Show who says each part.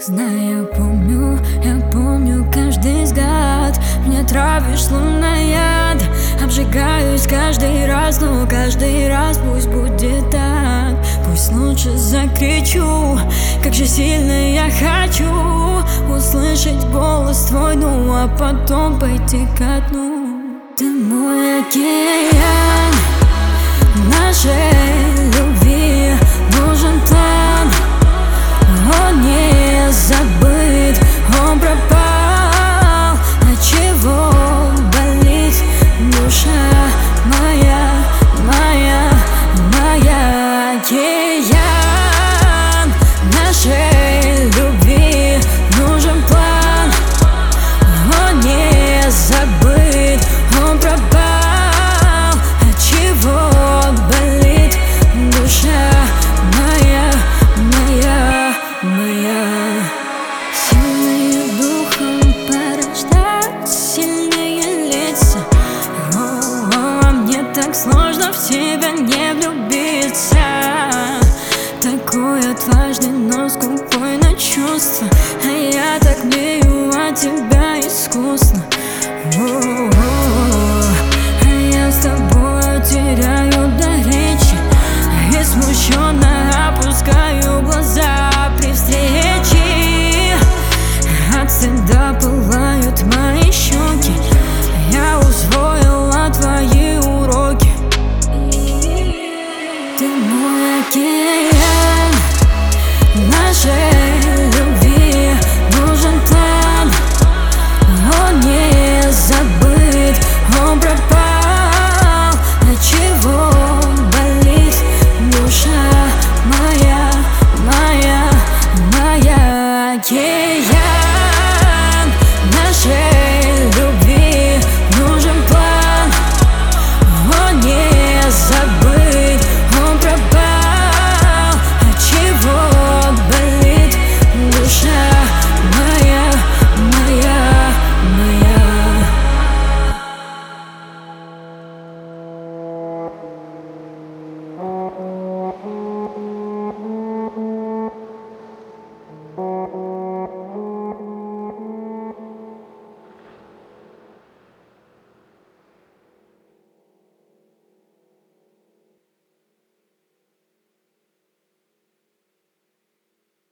Speaker 1: Знаю, я помню каждый взгляд. Мне травишь словно яд. Обжигаюсь каждый раз, но каждый раз пусть будет так. Пусть лучше закричу, как же сильно я хочу услышать голос твой, ну а потом пойти ко дну. Ты мой океан, нашей любви нужен план. Он не забыт, он пропал. Отчего болит душа моя, моя, моя? Океан нашей любви нужен план. Он не забыт, он пропал. Отчего болит душа моя, моя, моя? Сильные духом порождают сильные лица. Мне так сложно в тебя не влюбиться. Такой отважный, но скупой на чувства. А я так бею от тебя.